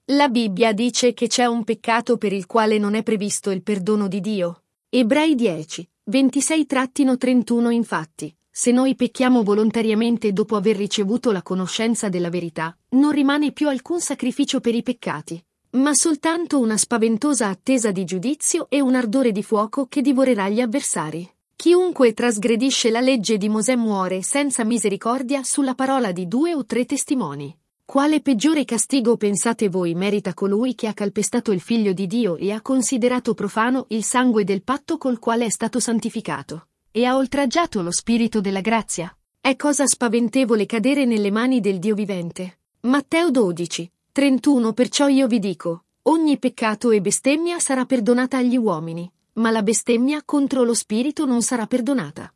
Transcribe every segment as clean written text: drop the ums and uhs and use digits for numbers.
La Bibbia dice che c'è un peccato per il quale non è previsto il perdono di Dio. Ebrei 10, 26-31. Infatti, se noi pecchiamo volontariamente dopo aver ricevuto la conoscenza della verità, non rimane più alcun sacrificio per i peccati, ma soltanto una spaventosa attesa di giudizio e un ardore di fuoco che divorerà gli avversari. Chiunque trasgredisce la legge di Mosè muore senza misericordia sulla parola di 2 o 3 testimoni. Quale peggiore castigo pensate voi merita colui che ha calpestato il Figlio di Dio e ha considerato profano il sangue del patto col quale è stato santificato, e ha oltraggiato lo Spirito della grazia? È cosa spaventevole cadere nelle mani del Dio vivente. Matteo 12, 31. Perciò io vi dico, ogni peccato e bestemmia sarà perdonata agli uomini, ma la bestemmia contro lo Spirito non sarà perdonata.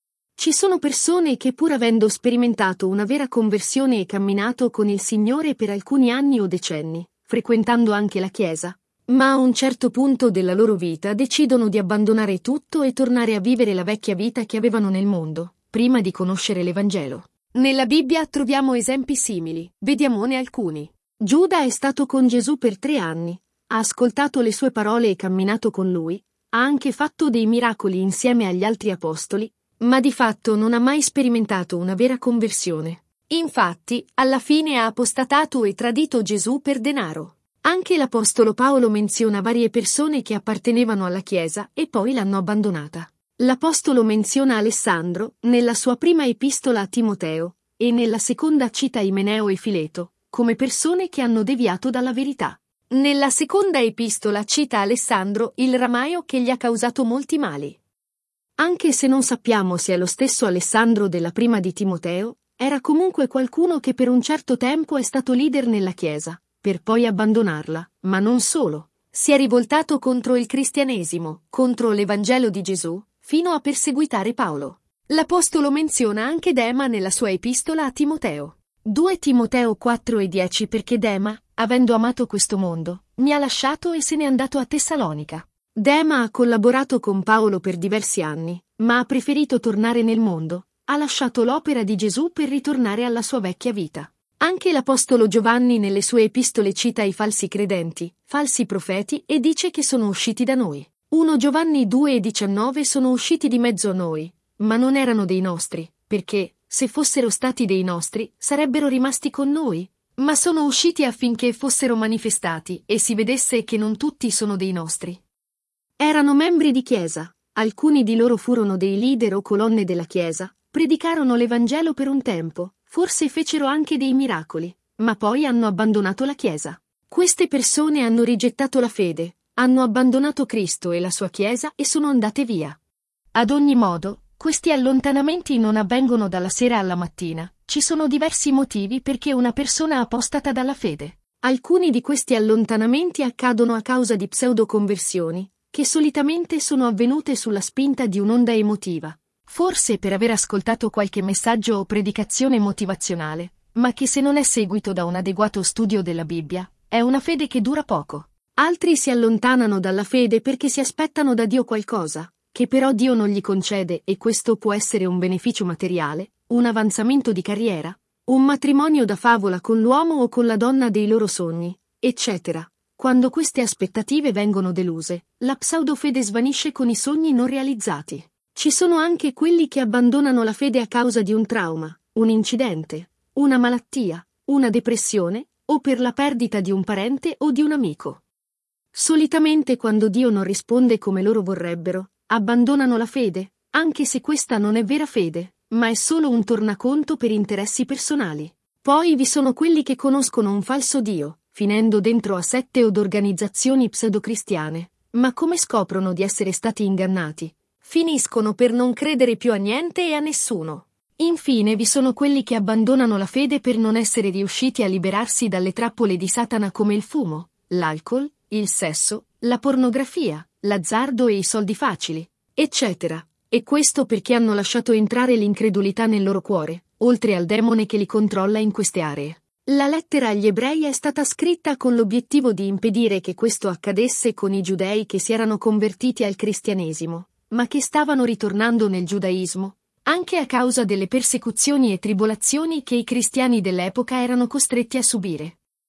Ci sono persone che, pur avendo sperimentato una vera conversione e camminato con il Signore per alcuni anni o decenni, frequentando anche la Chiesa, ma a un certo punto della loro vita decidono di abbandonare tutto e tornare a vivere la vecchia vita che avevano nel mondo, prima di conoscere l'Evangelo. Nella Bibbia troviamo esempi simili, vediamone alcuni. Giuda è stato con Gesù per 3 anni, ha ascoltato le sue parole e camminato con lui, ha anche fatto dei miracoli insieme agli altri apostoli, ma di fatto non ha mai sperimentato una vera conversione. Infatti, alla fine ha apostatato e tradito Gesù per denaro. Anche l'apostolo Paolo menziona varie persone che appartenevano alla Chiesa e poi l'hanno abbandonata. L'apostolo menziona Alessandro nella sua prima epistola a Timoteo e nella seconda cita Imeneo e Fileto come persone che hanno deviato dalla verità. Nella seconda epistola cita Alessandro il ramaio che gli ha causato molti mali. Anche se non sappiamo se è lo stesso Alessandro della prima di Timoteo, era comunque qualcuno che per un certo tempo è stato leader nella Chiesa, per poi abbandonarla, ma non solo. Si è rivoltato contro il cristianesimo, contro l'Evangelo di Gesù, fino a perseguitare Paolo. L'apostolo menziona anche Dema nella sua epistola a Timoteo. 2 Timoteo 4:10. Perché Dema, avendo amato questo mondo, mi ha lasciato e se n'è andato a Tessalonica. Dema ha collaborato con Paolo per diversi anni, ma ha preferito tornare nel mondo, ha lasciato l'opera di Gesù per ritornare alla sua vecchia vita. Anche l'apostolo Giovanni nelle sue epistole cita i falsi credenti, falsi profeti e dice che sono usciti da noi. 1 Giovanni 2:19. Sono usciti di mezzo a noi, ma non erano dei nostri, perché, se fossero stati dei nostri, sarebbero rimasti con noi, ma sono usciti affinché fossero manifestati e si vedesse che non tutti sono dei nostri. Erano membri di Chiesa, alcuni di loro furono dei leader o colonne della Chiesa, predicarono l'Evangelo per un tempo, forse fecero anche dei miracoli, ma poi hanno abbandonato la Chiesa. Queste persone hanno rigettato la fede, hanno abbandonato Cristo e la sua Chiesa e sono andate via. Ad ogni modo, questi allontanamenti non avvengono dalla sera alla mattina, ci sono diversi motivi perché una persona apostata dalla fede. Alcuni di questi allontanamenti accadono a causa di pseudoconversioni, che solitamente sono avvenute sulla spinta di un'onda emotiva, forse per aver ascoltato qualche messaggio o predicazione motivazionale, ma che se non è seguito da un adeguato studio della Bibbia, è una fede che dura poco. Altri si allontanano dalla fede perché si aspettano da Dio qualcosa, che però Dio non gli concede e questo può essere un beneficio materiale, un avanzamento di carriera, un matrimonio da favola con l'uomo o con la donna dei loro sogni, eccetera. Quando queste aspettative vengono deluse, la pseudofede svanisce con i sogni non realizzati. Ci sono anche quelli che abbandonano la fede a causa di un trauma, un incidente, una malattia, una depressione, o per la perdita di un parente o di un amico. Solitamente quando Dio non risponde come loro vorrebbero, abbandonano la fede, anche se questa non è vera fede, ma è solo un tornaconto per interessi personali. Poi vi sono quelli che conoscono un falso Dio, finendo dentro a sette od organizzazioni pseudocristiane, ma come scoprono di essere stati ingannati, finiscono per non credere più a niente e a nessuno. Infine vi sono quelli che abbandonano la fede per non essere riusciti a liberarsi dalle trappole di Satana come il fumo, l'alcol, il sesso, la pornografia, l'azzardo e i soldi facili, eccetera. E questo perché hanno lasciato entrare l'incredulità nel loro cuore, oltre al demone che li controlla in queste aree. La lettera agli ebrei è stata scritta con l'obiettivo di impedire che questo accadesse con i giudei che si erano convertiti al cristianesimo, ma che stavano ritornando nel giudaismo, anche a causa delle persecuzioni e tribolazioni che i cristiani dell'epoca erano costretti a subire.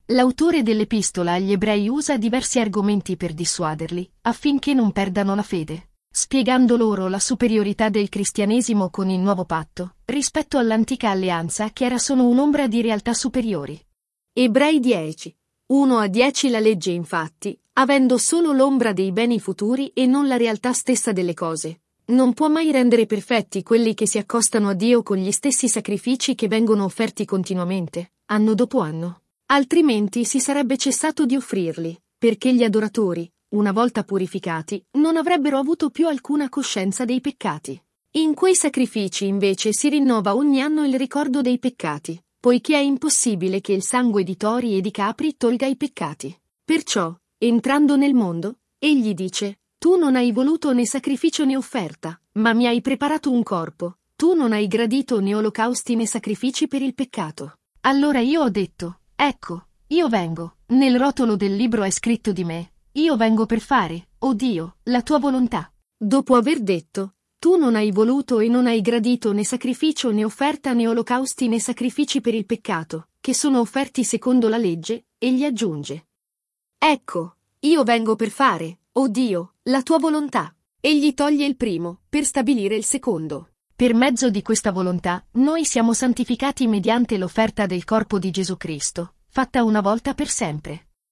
L'autore dell'epistola agli ebrei usa diversi argomenti per dissuaderli, affinché non perdano la fede, spiegando loro la superiorità del cristianesimo con il nuovo patto, rispetto all'antica alleanza che era solo un'ombra di realtà superiori. Ebrei 10. 1-10 La legge infatti, avendo solo l'ombra dei beni futuri e non la realtà stessa delle cose, non può mai rendere perfetti quelli che si accostano a Dio con gli stessi sacrifici che vengono offerti continuamente, anno dopo anno. Altrimenti si sarebbe cessato di offrirli, perché gli adoratori, una volta purificati, non avrebbero avuto più alcuna coscienza dei peccati. In quei sacrifici invece si rinnova ogni anno il ricordo dei peccati, poiché è impossibile che il sangue di tori e di capri tolga i peccati. Perciò, entrando nel mondo, egli dice: tu non hai voluto né sacrificio né offerta, ma mi hai preparato un corpo, tu non hai gradito né olocausti né sacrifici per il peccato. Allora io ho detto: ecco, io vengo, nel rotolo del libro è scritto di me, io vengo per fare, o Dio, la tua volontà. Dopo aver detto: tu non hai voluto e non hai gradito né sacrificio né offerta né olocausti né sacrifici per il peccato, che sono offerti secondo la legge, egli aggiunge: ecco, io vengo per fare, o Dio, la tua volontà. Egli toglie il primo, per stabilire il secondo. Per mezzo di questa volontà, noi siamo santificati mediante l'offerta del corpo di Gesù Cristo, fatta una volta per sempre.